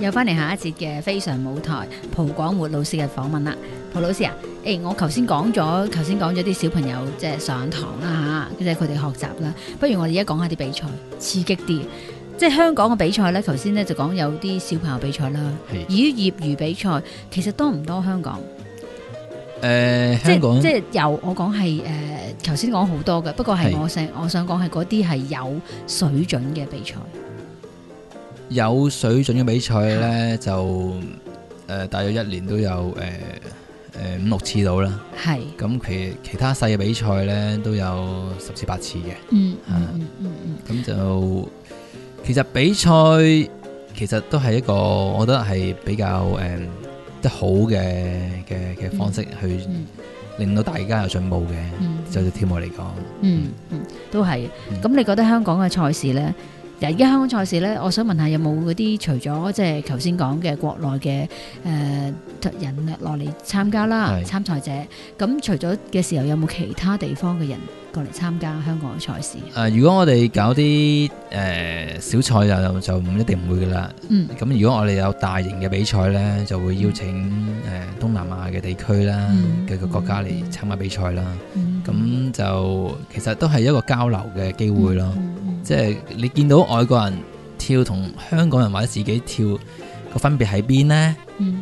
又翻嚟下一節嘅非常舞台蒲廣活老師嘅訪問啦。蒲老師啊，我頭先講咗啲小朋友即係上堂啦嚇，即係佢哋學習啦。不如我哋而家講下啲比賽，刺激啲。即係香港嘅比賽咧，頭先咧就講有啲小朋友比賽啦。至於業餘比賽，其實多唔多香港？ 香港即係有我講係頭先講好多嘅，不過係我想講係嗰啲係有水準嘅比賽。 有水準嘅比賽咧，就大約一年都有5-6次到啦。係咁，其他細嘅比賽咧都有10次8次嘅。咁就其實比賽其實都係一個，我覺得係比較得好嘅方式去令到大家有進步嘅。就跳舞嚟講， 都係。咁你覺得香港嘅賽事咧？而家香港賽事咧，我想問下有冇嗰啲除咗即係頭先講嘅國內嘅人落嚟參加啦，參賽者。咁除咗嘅時候，有冇其他地方嘅人過嚟參加香港嘅賽事？ 如果我哋搞啲小賽就唔一定唔會噶啦。咁如果我哋有大型嘅比賽咧，就會邀請東南亞嘅地區啦嘅個國家嚟參加比賽啦。咁就其實都係一個交流嘅機會咯。即係你見到外國人跳同香港人或者自己跳個分別喺邊呢？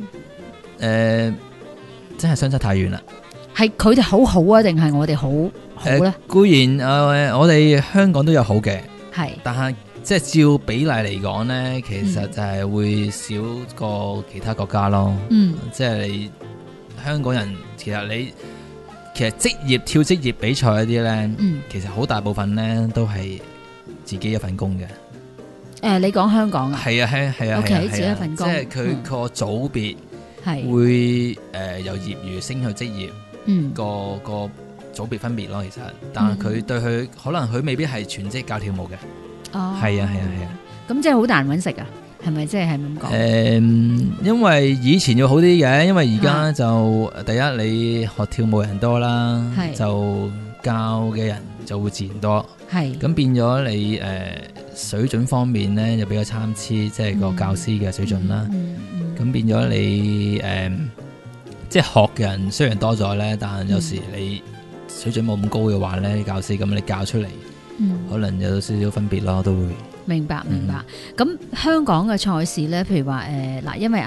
真係相差太遠啦。係佢哋好好啊，定係我哋好呢？ 固然我哋香港都有好嘅，但係即係照比例嚟講呢，其實就係會少過其他國家咯。即係你香港人，其實跳職業比賽嗰啲呢，其實好大部分呢都係自己一份工嘅。 你講香港啊？ 係啊 OK， 自己一份工， 即係佢個組別會由業餘升去職業，個組別分別咯。其實，但係佢對佢可能佢未必係全職教跳舞嘅。係啊。 咁即係好難揾食啊？係咪即係咁講？ 因為以前要好啲嘅，因為而家就第一你學跳舞人多啦，就教嘅人就會自然多。咁變咗你水準方面咧就比較參差，即係個教師嘅水準啦。咁變咗你即係學嘅人雖然多咗咧，但有時你水準冇咁高嘅話咧，教師咁你教出嚟，可能有少少分別咯，都會。 明白。咁香港嘅賽事咧，譬如話因為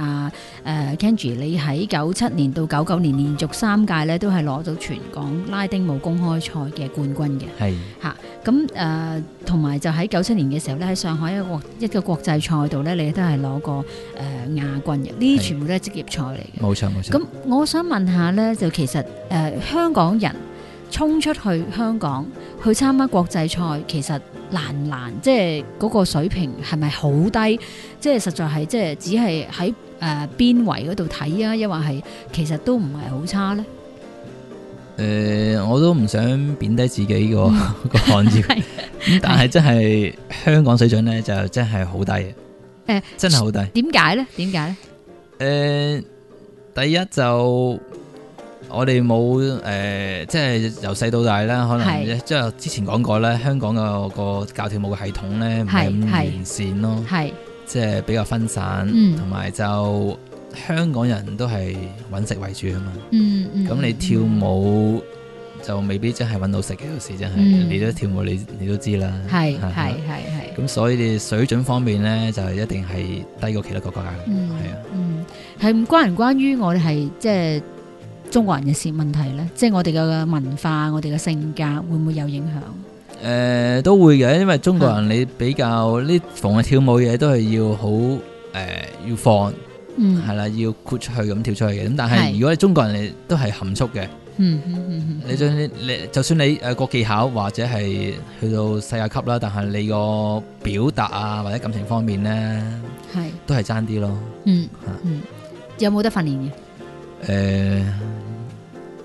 Kenji 你喺97年到99年連續3屆咧，都係攞到全港拉丁舞公開賽嘅冠軍嘅。咁同埋就喺97年嘅時候咧，喺上海一個國際賽度咧，你都係攞過亞軍嘅。呢啲全部都係職業賽嚟嘅。冇錯。咁我想問下咧，就其實香港人衝出去香港去參加國際賽，其實難唔難？即係嗰個水平係咪好低？即係實在係即係只係喺邊圍嗰度睇啊，抑或係其實都唔係好差咧？ 我都唔想貶低自己個行業，咁但係真係香港水準咧就真係好低嘅。真係好低。點解咧？第一就我哋冇即係由細到大啦，可能即係之前講過咧，香港個教跳舞嘅系統咧唔係咁完善咯，即係比較分散，同埋就香港人都係揾食為主啊嘛。咁你跳舞就未必真係揾到食嘅，有時真係你都跳舞你都知啦。係。咁所以你水準方面咧就一定係低過其他國家嘅。 係唔關於我哋係即係中國人嘅問題咧，即係我哋嘅文化、我哋嘅性格會唔會有影響？ 都會嘅，因為中國人你比較呢逢係跳舞嘢都係要好要放，係啦，要豁出去咁跳出去嘅。咁但係如果你中國人你都係含蓄嘅，你就算你個技巧或者係去到世界級啦，但係你個表達啊或者感情方面咧，都係爭啲咯。 有冇得訓練嘅？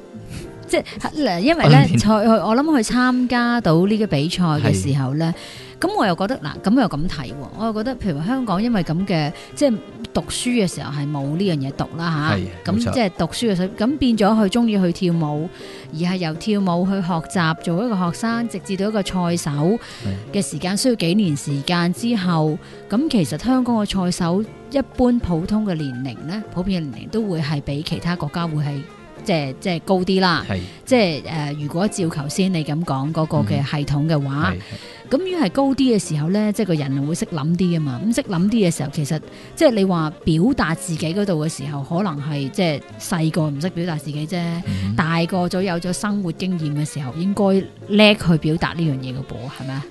即係因為咧我諗去參加到呢個比賽嘅時候咧， 咁我又覺得嗱，咁又咁睇喎，我又覺得譬如話香港因為咁嘅即係讀書嘅時候係冇呢樣嘢讀啦嚇，咁即係讀書嘅時候咁變咗佢中意去跳舞，而係由跳舞去學習做一個學生，直至到一個賽手嘅時間需要幾年時間之後，咁其實香港嘅賽手一般普通嘅年齡咧，普遍嘅年齡都會係比其他國家會係即係高啲啦。即係如果照頭先你咁講嗰個嘅系統嘅話，咁如果係高啲嘅時候咧，即係個人會識諗啲啊嘛。咁識諗啲嘅時候，其實即係你話表達自己嗰度嘅時候，可能係即係細個唔識表達自己啫，大個咗有咗生活經驗嘅時候，應該叻去表達呢樣嘢嘅噃，係咪啊？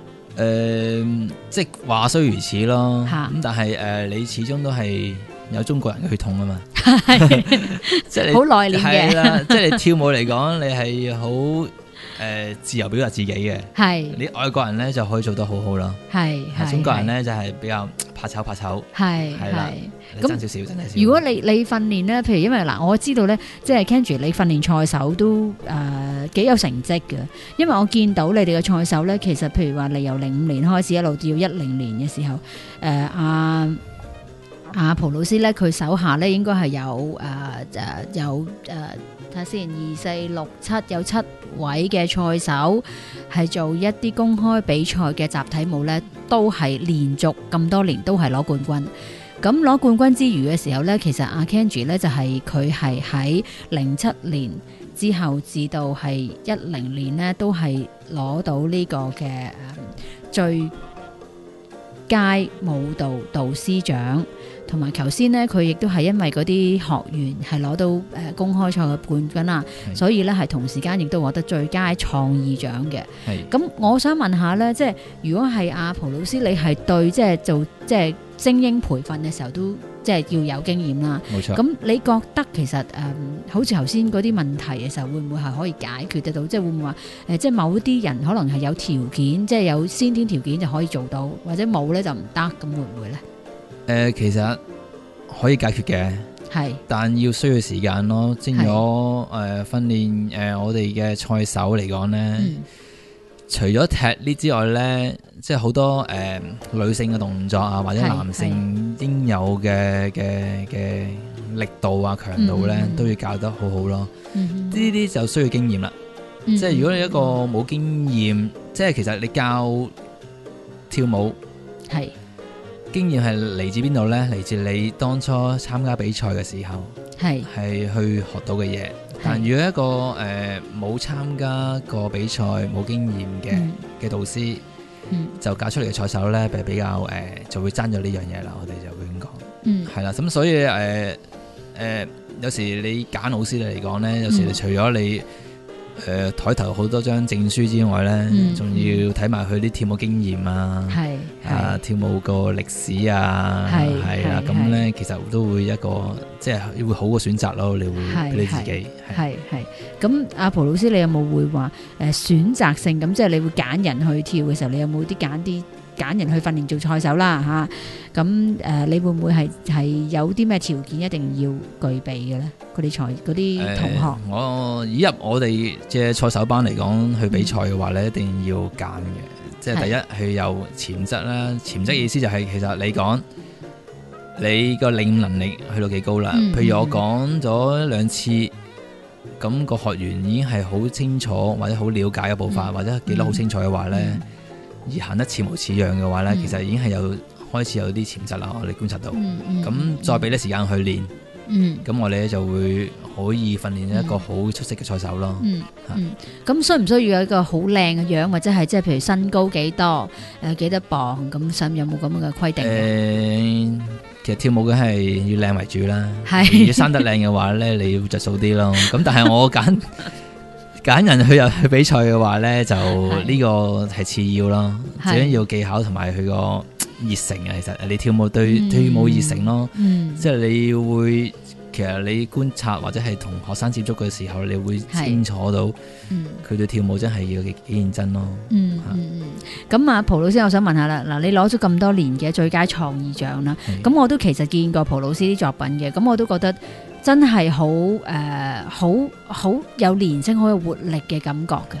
即係話雖如此咯，咁但係你始終都係有中國人嘅血統啊嘛，即係好內斂嘅，係啦，即係你跳舞嚟講，你係好自由表達自己嘅，係你外國人咧就可以做得好好咯，係中國人咧就係比較怕醜，係啦，咁爭少少真係。如果你訓練咧，譬如因為嗱，我知道咧，即係 Kenji 你訓練賽手都幾有成績嘅，因為我見到你哋嘅賽手咧，其實譬如話你由05年開始一路到10年嘅時候，阿蒲老師咧，佢手下咧應該係有睇下先，2、4、6、7有7位嘅賽手係做一啲公開比賽嘅集體舞咧，都係連續咁多年都係攞冠軍。咁攞冠軍之餘嘅時候咧，其實阿 Kenji 咧就係佢係喺07年之後至到係10年咧，都係攞到呢個嘅最佳舞蹈導師獎。同埋頭先咧，佢亦都係因為嗰啲學員係攞到公開賽嘅冠軍啦，所以咧係同時間亦都獲得最佳創意獎嘅。咁我想問下咧，即係如果係阿蒲老師，你係對即係做即係精英培訓嘅時候都即係要有經驗啦。冇錯。咁你覺得其實好似頭先嗰啲問題嘅時候，會唔會係可以解決得到？即係會唔會話即係某啲人可能係有條件，即係有先天條件就可以做到，或者冇咧就唔得，咁會唔會咧？其實可以解決嘅，係，但要需要時間咯。正如訓練我哋嘅賽手嚟講咧，除咗踢呢之外咧，即係好多女性嘅動作啊，或者男性應有嘅力度啊、強度咧，都要教得好好咯。呢啲就需要經驗啦。即係如果你一個冇經驗，即係其實你教跳舞係。經驗係嚟自邊度呢？嚟自你當初參加比賽嘅時候，係去學到嘅嘢。但如果一個冇參加過比賽、冇經驗嘅導師，就教出嚟嘅賽手呢，比較就會爭咗呢樣嘢啦。我哋就會咁講，係啦。咁所以有時你揀老師嚟講呢，有時你除咗你台頭好多張證書之外咧，仲要睇埋佢啲跳舞經驗啊，跳舞個歷史啊，係啦，咁咧其實都會一個即係會好嘅選擇咯。你會俾你自己係。咁阿蒲老師，你有冇會話選擇性咁，即係你會揀人去跳嘅時候，你有冇揀人去訓練做賽手啦嚇？咁你會唔會係有啲咩條件一定要具備嘅咧？嗰啲同學，我以入我哋嘅賽手班嚟講，去比賽嘅話咧，一定要揀嘅。即係第一，佢有潛質啦。潛質意思就係其實你講你個領悟能力去到幾高啦。譬如我講咗2次，咁個學員已經係好清楚或者好了解嘅步伐，或者記得好清楚嘅話咧，而行得似模似樣嘅話咧，其實已經係開始有啲潛質啦。我哋觀察到，咁再俾啲時間去練。咁我哋咧就會可以訓練一個好出色嘅賽手咯。咁需唔需要有一個好靚嘅樣，或者係即係譬如身高幾多，幾多磅咁，有冇咁樣嘅規定？其實跳舞嘅係要靚為主啦。如果生得靚嘅話咧，你要着數啲咯。咁但係我揀人去入去比賽嘅話咧，就呢個係次要咯。最緊要技巧同埋佢個熱誠啊。其實你跳舞對舞熱誠咯。即係你會。其實你觀察或者係同學生接觸嘅時候，你會清楚到佢對跳舞真係要幾認真咯。咁啊，蒲老師，我想問下啦，嗱，你攞咗咁多年嘅最佳創意獎啦，咁我都其實見過蒲老師啲作品嘅，咁我都覺得真係好有年輕、好有活力嘅感覺嘅。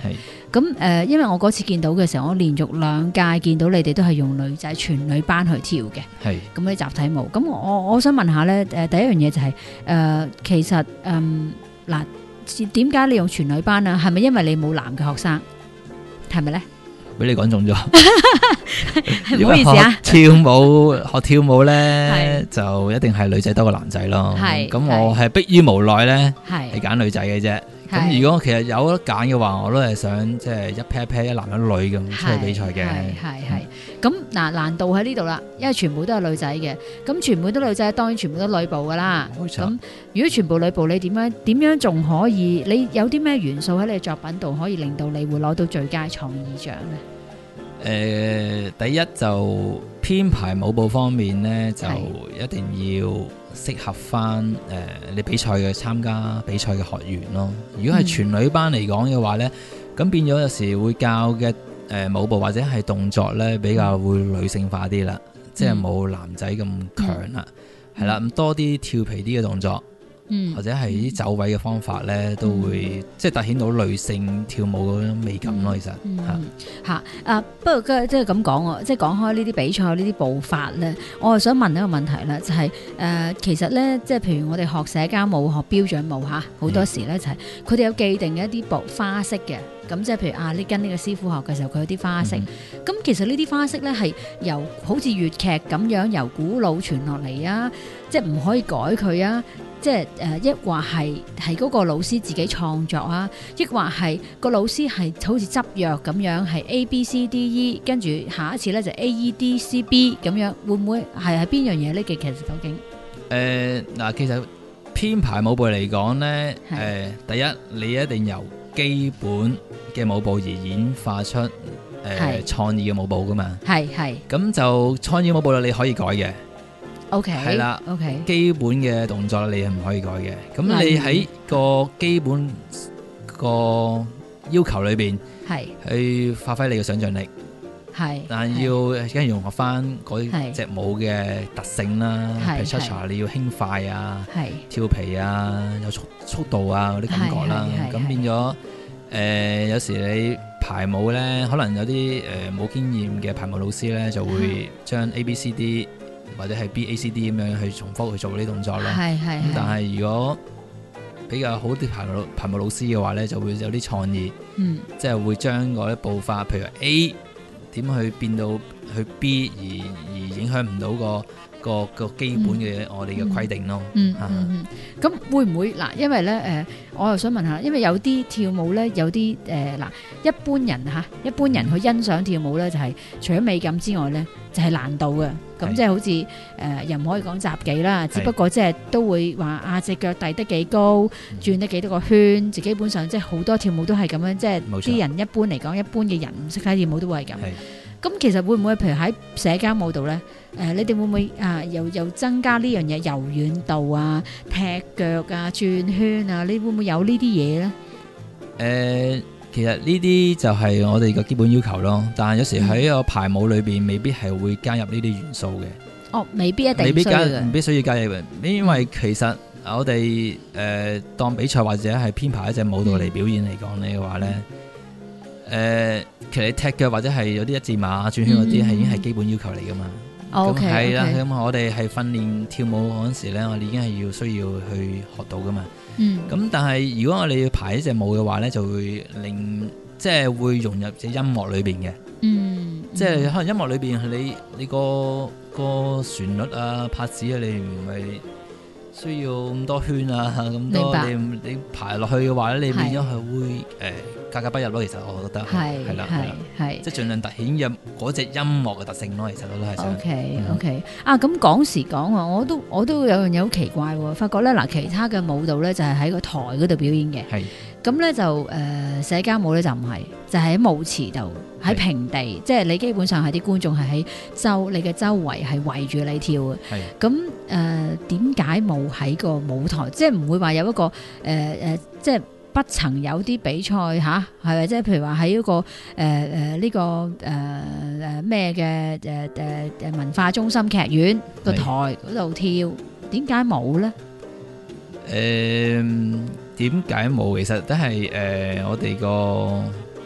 咁因為我嗰次見到嘅時候，我連續2屆見到你哋都係用女仔全女班去跳嘅， 係咁啲集體舞。咁我想問下咧，第一樣嘢就係其實嗱，點解你用全女班啊？係咪因為你冇男嘅學生？係咪咧？ 俾你講中咗， 唔好意思啊。 學跳舞咧，就一定係女仔多過男仔咯。咁我係迫於無奈咧，係揀女仔嘅啫。咁如果其實有得揀嘅話，我都係想即係一 pair pair 一男一女咁出去比賽嘅。 係。咁嗱，難度喺呢度啦，因為全部都係女仔嘅。咁全部都女仔，當然全部都女部噶啦。咁如果全部女部，你點樣仲可以？你有啲咩元素喺你作品度可以令到你會攞到最佳創意獎咧？ 第一就編排舞步方面咧，就一定要適合翻你比賽嘅參加比賽嘅學員咯。如果係全女班嚟講嘅話咧，咁變咗有時會教嘅舞步或者係動作咧比較會女性化啲啦，即係冇男仔咁強啦，係啦，咁多啲跳皮啲嘅動作。或者係啲走位嘅方法咧，都會即係凸顯到女性跳舞嗰種美感咯。其實不過即係咁講，即係講開呢啲比賽呢啲步伐咧，我係想問一個問題啦，就係其實咧，即係譬如我哋學社交舞、學標準舞嚇，好多時咧就係佢哋有既定嘅一啲步花式嘅。咁即係譬如你跟呢個師傅學嘅時候，佢有啲花式。咁其實呢啲花式咧係由好似粵劇咁樣由古老傳落嚟啊，即係唔可以改佢啊。即係抑或係嗰個老師自己創作啊，抑或係個老師係好似執藥咁樣，係 A B C D E， 跟住下一次咧就 A E D C B 咁樣，會唔會係邊樣嘢呢？其實究竟嗱，其實編排舞步嚟講咧，第一你一定由基本嘅舞步而演化出創意嘅舞步噶嘛，係咁就創意舞步你可以改嘅。OK， 係啦，OK， 基本嘅動作你係唔可以改嘅。咁你喺個基本個要求裏邊，係去發揮你嘅想像力，係，但係要跟住融合翻嗰隻舞嘅特性啦。譬如 cha-cha 你要輕快啊，跳皮啊，有速度啊嗰啲感覺啦。咁變咗有時你排舞咧，可能有啲冇經驗嘅排舞老師咧，就會將 A B C D。或者係 BACD 咁樣去重複去做呢啲動作咯，但係如果比較好啲排舞老師嘅話咧，就會有啲創意，即係會將嗰啲步伐，譬如 A 點去變到去 B， 而影響唔到個基本嘅我哋嘅規定咯。 咁會唔會嗱？因為咧我又想問下，因為有啲跳舞咧，有啲一般人去欣賞跳舞咧，就係除咗美感之外咧，就係難度嘅。咁即係好似又唔可以講雜技啦，只不過即係都會話隻腳遞得幾高，轉得幾多個圈，就基本上即係好多跳舞都係咁樣，即係啲人一般嚟講，一般嘅人唔識睇跳舞都會係咁。咁其實會唔會譬如喺社交舞度咧？你哋會唔會又增加呢樣嘢柔軟度啊、踢腳啊、轉圈啊？你會唔會有呢啲嘢咧？ 其實呢啲就係我哋嘅基本要求咯。但係有時喺個排舞裏邊，未必係會加入呢啲元素嘅。哦， 未必一定，未必需要加入嘅。因為其實我哋當比賽或者係編排一隻舞蹈嚟表演嚟講呢嘅話咧，其實踢腳或者係有啲一字馬轉圈嗰啲係已經係基本要求嚟噶嘛。 OK， 係啦，咁我哋係訓練跳舞嗰陣時咧，我哋已經係需要去學到噶嘛。咁但係如果我哋要排一隻舞嘅話咧，就會令即係會融入隻音樂裏邊嘅。即係可能音樂裏邊你個旋律啊、拍子啊，你唔係需要咁多圈啊，咁多你排落去嘅話咧，你變咗係會格格不入咯。其實我覺得係啦，即係盡量凸顯嘅嗰隻音樂嘅特性咯。其實我都係想。 OK 咁講時講啊，我都有樣嘢好奇怪喎，發覺咧嗱，其他嘅舞蹈咧就係喺個台嗰度表演嘅。咁咧就社交舞咧就唔係，就係喺舞池度，喺平地，即係你基本上係啲觀眾係喺你嘅周圍係圍住你跳嘅。咁點解冇喺個舞台？即係唔會話有一個即係不曾有啲比賽嚇，係咪？即係譬如話喺一個呢個咩嘅文化中心劇院個台嗰度跳，點解冇咧？點解冇？其實都係我哋個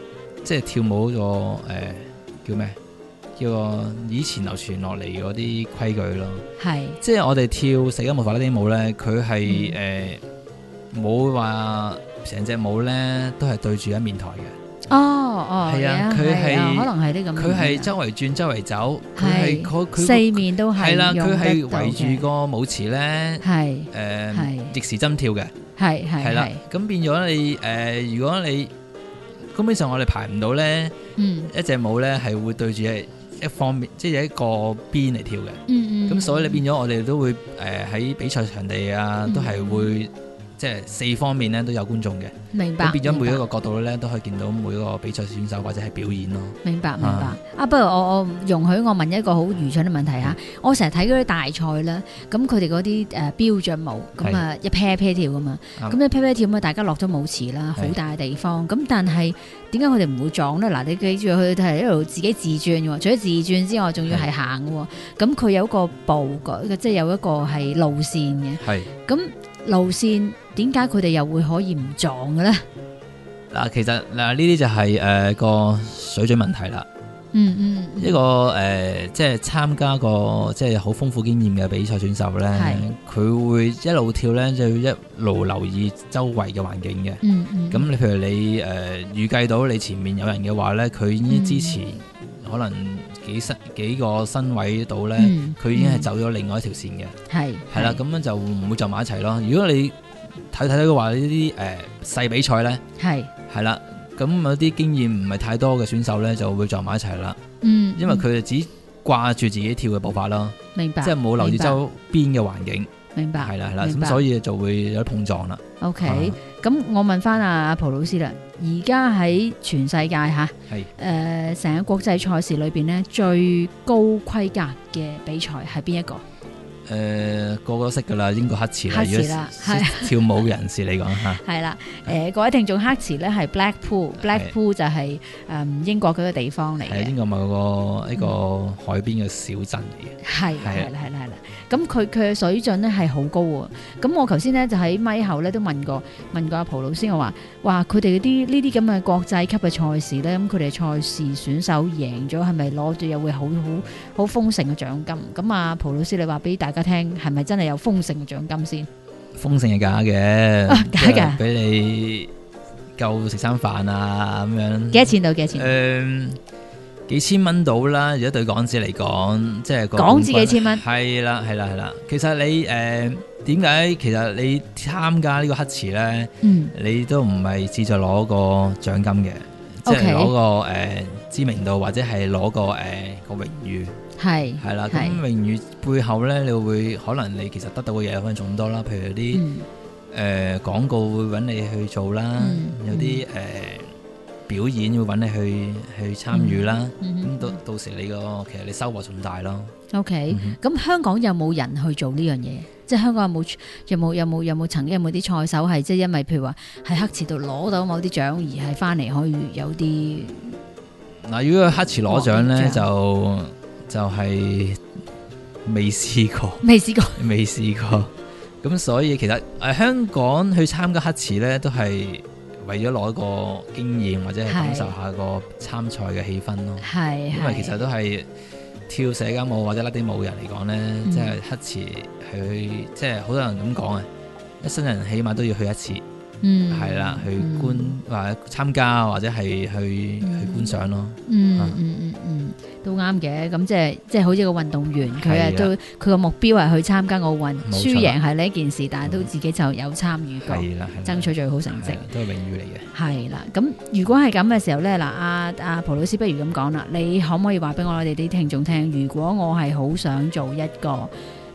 即係跳舞嗰個叫咩？叫個以前流傳落嚟嗰啲規矩咯。係，即係我哋跳世界舞法拉丁舞咧，佢係冇話成隻舞咧都係對住一面台嘅。係啊，佢係可能係啲咁。佢係周圍轉周圍走，佢係四面都係。係啦，佢係圍住個舞池咧，逆時針跳嘅。係啦，咁變咗你如果你基本上我哋排唔到咧，一隻舞咧係會對住一方面，即係一個邊嚟跳嘅。咁所以你變咗我哋都會喺比賽場地啊，都係會即係四方面咧都有觀眾嘅。明白。咁變咗每一個角度咧都可以見到每一個比賽選手或者係表演咯。明白。不如我容許我問一個好愚蠢嘅問題嚇。我成日睇嗰啲大賽啦，咁佢哋嗰啲標準舞，咁啊一 pair pair 跳噶嘛，咁一 pair pair 跳咁啊，大家落咗舞池啦，好大嘅地方，咁但係點解佢哋唔會撞咧？嗱，你記住佢係一路自己自轉喎，除咗自轉之外，仲要係行嘅喎。咁佢有一個步嘅，即係有一個係路線嘅。係。咁路線點解佢哋又會可以唔撞嘅咧？嗱，其實呢啲就係個水準問題啦。一個即係參加過即係好豐富經驗嘅比賽選手咧，佢會一路跳咧，就要一路留意周圍嘅環境嘅。咁你譬如你預計到你前面有人嘅話咧，佢已經支持可能幾個身位度咧，佢已經係走咗另外一條線嘅。係啦，咁樣就唔會撞埋一齊咯。如果你睇到嘅話，呢啲細比賽咧，係啦。咁有啲經驗唔係太多嘅選手咧，就會撞埋一齊啦。因為佢哋只掛住自己跳嘅步伐咯。明白。即係冇留意周邊嘅環境。明白。係啦。咁所以就會有啲碰撞啦。OK。咁我問翻阿蒲老師啦，而家喺全世界嚇，成個國際賽事裏邊咧，最高規格嘅比賽係邊一個？個個都識噶啦，英國黑池啦，如果跳舞人士嚟講嚇，係啦。各位聽眾，黑池咧係 Blackpool 就係英國嗰個地方嚟嘅。係英國某一個海邊嘅小鎮嚟嘅。係啦。咁佢嘅水準咧係好高喎。咁我頭先咧就喺咪後咧都問過阿蒲老師，我話佢哋呢啲咁嘅國際級嘅賽事咧，咁佢哋賽事選手贏咗係咪攞住又會好豐盛嘅獎金？咁阿蒲老師你話俾大家聽，係咪真係有豐盛嘅獎金先？豐盛係假嘅，假嘅，俾你夠食餐飯啊咁樣。幾多錢到？幾多錢？幾千蚊到啦。如果對港紙嚟講，即係港紙幾千蚊。係啦。其實你點解其實你參加呢個黑池咧，你都唔係志在攞個獎金嘅，即係攞個知名度或者係攞個榮譽。係啦，咁榮譽背後咧，你會可能你其實得到嘅嘢可能仲多啦。譬如有啲廣告會揾你去做啦，有啲表演會揾你去參與啦。咁到時你其實你收穫仲大咯。OK，咁香港有冇人去做呢樣嘢？即係香港有冇曾經有冇啲賽手係即係因為譬如話喺黑池度攞到某啲獎而係翻嚟可以有啲嗱？如果黑池攞獎咧就係未試過，咁所以其實香港去參加黑池咧，都係為咗攞個經驗或者係感受下個參賽嘅氣氛咯。因為其實都係跳社交舞或者拉丁舞人嚟講咧，即係黑池係去，即係好多人咁講啊，一生人起碼都要去一次。係啦，去觀或者參加或者係去觀賞咯。都啱嘅。咁即係好似個運動員，佢都佢個目標係去參加奧運，輸贏係呢一件事，但係都自己就有參與過，爭取最好成績，都係榮譽嚟嘅。係啦，咁如果係咁嘅時候咧，嗱，阿蒲老師不如咁講啦，你可唔可以話俾我哋啲聽眾聽，如果我係好想做一個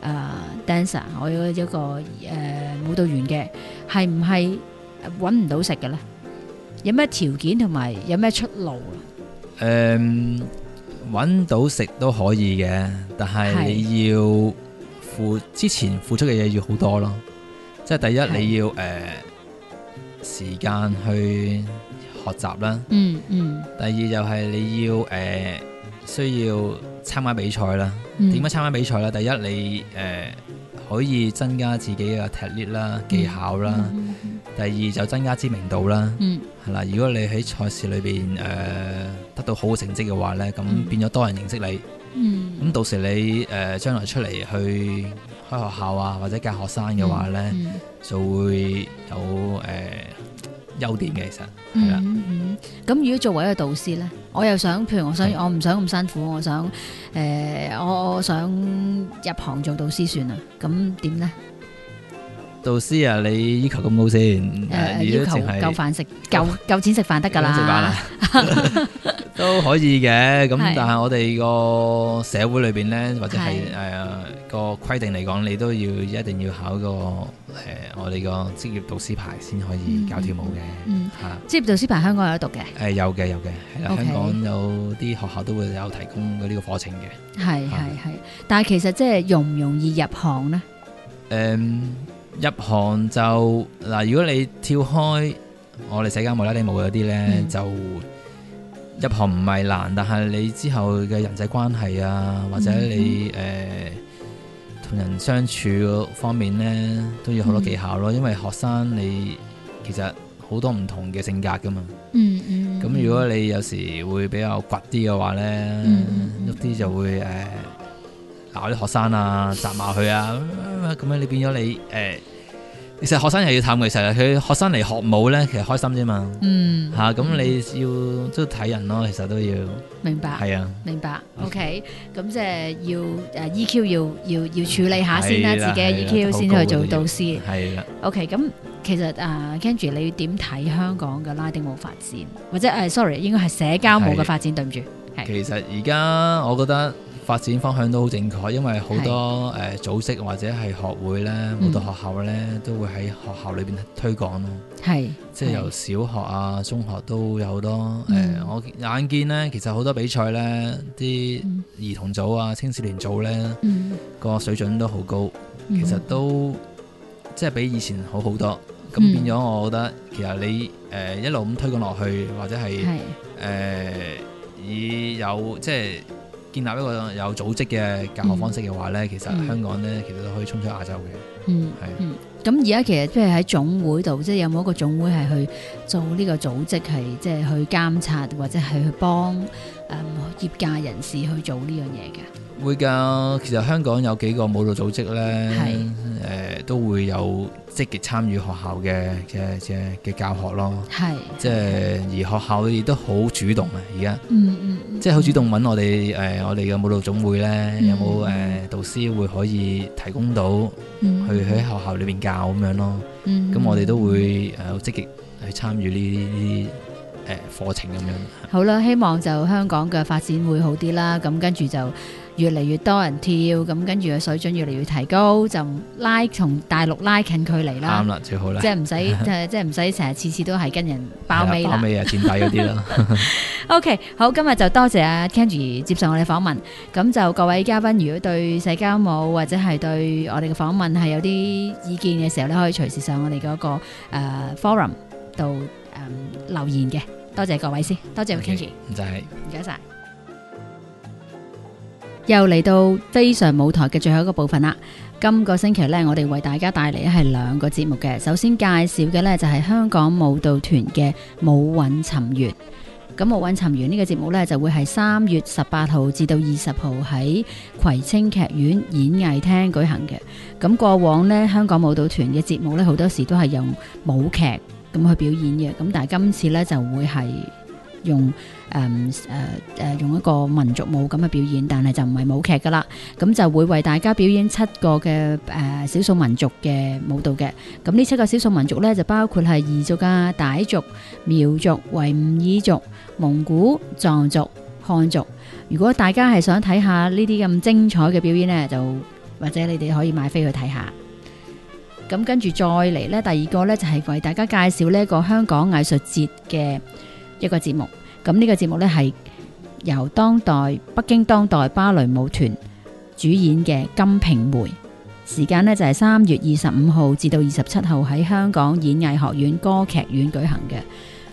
dancer， 我要一個舞蹈員嘅，係唔係揾唔到食嘅咧？有咩條件同埋有咩出路啊？揾到食都可以嘅，但係你要之前付出嘅嘢要好多咯。即係第一你要時間去學習啦。第二就係你要需要參加比賽啦。點樣參加比賽啦？第一你可以增加自己嘅踢力啦、技巧啦。第第二就增加知名度啦。係啦，如果你喺賽事裏邊得到好嘅成績嘅話咧，咁變咗多人認識你。咁到時你將來出嚟去開學校啊，或者教學生嘅話咧，就會有優點嘅，其實係啦。 咁如果作為一個導師咧，我又想，譬如我唔想咁辛苦，我想我想入行做導師算啦。咁點咧？ 導師啊，你要求咁高先？ 要求夠飯食，夠錢食飯得㗎啦。 都可以嘅，咁但係我哋個社會裏邊咧，或者係個規定嚟講，你都一定要考個我哋個職業導師牌先可以教跳舞嘅。職業導師牌香港有得讀嘅？有嘅，係啦，香港有啲學校都會有提供呢個課程嘅。係，但係其實即係容唔容易入行咧？入行就嗱，如果你跳開我哋社交舞拉丁舞嗰啲咧，就入行唔係難，但係你之後嘅人際關係啊，或者你同人相處方面咧，都要好多技巧咯。因為學生你其實好多唔同嘅性格噶嘛。咁如果你有時會比較倔啲嘅話咧，喐啲就會鬧啲學生啊，責罵佢啊，咁樣你變咗你其實學生又要探，其實佢學生嚟學舞咧，其實開心啫嘛。咁你要都睇人咯，其實都要明白。係啊，明白。OK， 咁即係要EQ 要處理下先啦，自己嘅 EQ 先去做導師。係啦。OK， 咁其實Kenji 你點睇香港嘅拉丁舞發展，或者sorry 應該係社交舞嘅發展？對唔住。 其實而家我覺得發展方向都好正確，因為好多組織或者係學會咧，好多學校咧都會喺學校裏邊推廣咯。即係由小學啊、中學都有好多我眼見咧，其實好多比賽咧，啲兒童組啊、青少年組咧個水準都好高，其實都即係比以前好好多。咁變咗，我覺得其實你一路咁推廣落去，或者係以有即係建立一個有組織嘅教學方式嘅話咧，其實香港咧其實都可以衝出亞洲嘅。咁而家其實即係喺總會度，即係有冇一個總會係去做呢個組織，係即係去監察或者係去幫業界人士去做呢樣嘢嘅？會㗎，其實香港有幾個舞蹈組織咧，都會有積極參與學校嘅教學咯。即係而學校亦都好主動啊！而家即係好主動揾我哋嘅舞蹈總會咧，有冇導師會可以提供到去喺學校裏邊教咁樣咯。咁我哋都會好積極去參與呢啲課程咁樣。好啦，希望就香港嘅發展會好啲啦。咁跟住就越嚟越多人跳，咁跟住嘅水準越嚟越提高，就同大陸拉近距離啦。啱啦，最好啦，即係唔使即係唔使成日次次都係跟人包尾啦，包尾啊，墊底嗰啲啦。OK， 好，今日就多謝阿 Kenji 接受我哋訪問。咁就各位嘉賓，如果對社交舞或者係對我哋嘅訪問係有啲意見嘅時候咧，可以隨時上我哋嗰個forum 度留言嘅。多謝各位先，多謝 Kenji， 唔該晒。又嚟到非常舞台嘅最後一個部分啦。今個星期呢，我哋為大家帶嚟係兩個節目嘅。首先介紹嘅呢，就係香港舞蹈團嘅舞韻尋源。咁舞韻尋源呢個節目呢，就會係3月18號至到20號喺葵青劇院演藝廳舉行嘅。咁過往呢，香港舞蹈團嘅節目呢，好多時都係用舞劇咁去表演嘅。咁但係今次呢，就會係用用一個民族舞咁嘅表演，但係就唔係舞劇噶啦，咁就會為大家表演7個嘅少數民族嘅舞蹈嘅。咁呢7個少數民族呢，就包括係彝族啊、傣族、苗族、維吾爾族、蒙古、藏族、漢族。如果大家係想睇下呢啲咁精彩嘅表演呢，就或者你哋可以買飛去睇下。咁跟住再嚟呢，第二個呢，就係為大家介紹呢個香港藝術節嘅一個節目。咁呢個節目呢，係由北京當代芭蕾舞團主演嘅《金瓶梅》，時間呢，就係3月25號至到27號喺香港演藝學院歌劇院舉行嘅。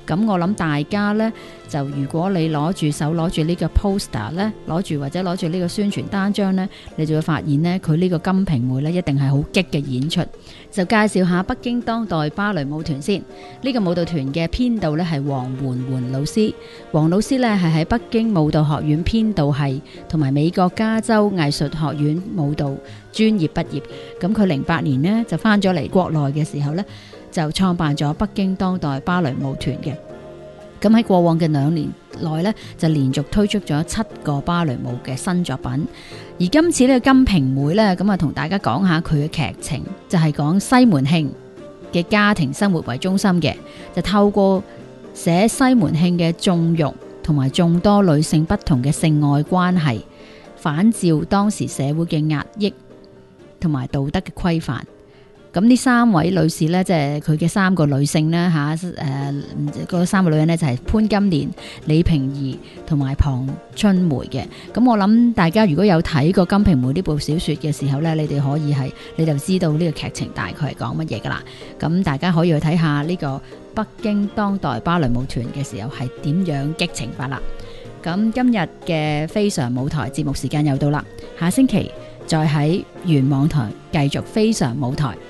咁我諗大家呢，就如果你攞住呢個 poster 呢，或者攞住呢個宣傳單張呢，你就會發現呢，佢呢個金瓶梅呢，一定係好激嘅演出。就介紹下北京當代芭蕾舞團先。呢個舞蹈團嘅編導呢，係黃媛媛老師。黃老師呢，係喺北京舞蹈學院編導系同埋美國加州藝術學院舞蹈專業畢業。咁佢08年呢，就翻咗嚟國內嘅時候呢，就創辦咗北京當代芭蕾舞團嘅。咁喺過往嘅2年內呢，就連續推出咗7個芭蕾舞嘅新作品。而今次呢個金瓶梅呢，咁啊同大家講下佢嘅劇情，就係講西門慶嘅家庭生活為中心嘅，就透過寫西門慶嘅縱慾同埋眾多女性不同嘅性愛關係，反照當時社會嘅壓抑同埋道德嘅規範。咁呢3位女士呢，即係佢嘅3個女性呢，嗰3個女人呢，就係潘金蓮、李萍怡同埋龐春梅嘅。咁我諗大家如果有睇過《金瓶梅》呢部小說嘅時候呢，你哋可以你就知道呢個劇情大概係講乜嘢噶啦。咁大家可以去睇下呢個北京當代芭蕾舞團嘅時候係點樣激情法啦。咁今日嘅非常舞台節目時間又到啦，下星期再喺原網台繼續非常舞台。